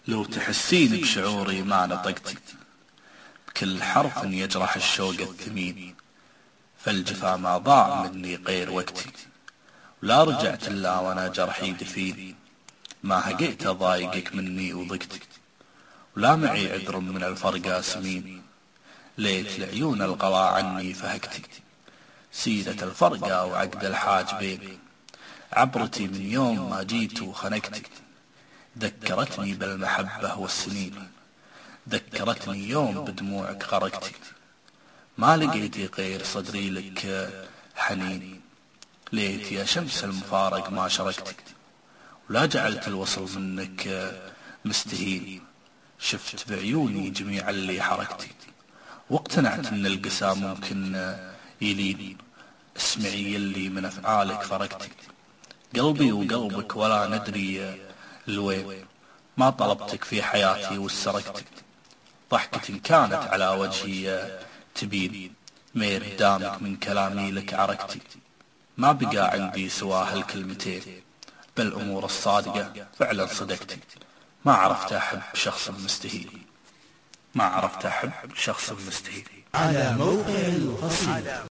لو تحسين بشعوري ما نطقتي، بكل حرف يجرح الشوق الثمين، فالجفا ما ضاع مني غير وقتي، ولا رجعت إلا وانا جرحي دفين. ما هقيت أضايقك مني وضقتي، ولا معي عذر من الفرقة سمين. ليت العيون القضى عني فهكتي، سيرة الفرقة وعقد الحاجبين. عبرتي من يوم ما جيت وخنقتي، ذكرتني بالمحبة والسنين. ذكرتني يوم بدموعك غرقتي، ما لقيتي غير صدري لك حنين. ليت يا شمس المفارق ما شرقتي، ولا جعلت الوصل منك مستهين. شفت بعيوني جميع اللي حركتي، واقتنعت ان القسى ممكن يلين. اسمعي اللي من افعالك فرقتي، قلبي وقلبك ولا ندري الوين. ما طلبتك في حياتي وسرقتك، ضحكة كانت على وجهي تبين. مير دامك من كلامي لك عرقتي، ما بقى عندي سوى هالكلمتين. بالأمور الصادقة فعلا صدقتي، ما عرفت أحب شخص مستهين. ما عرفت أحب شخص مستهين. على موقع القصيدة.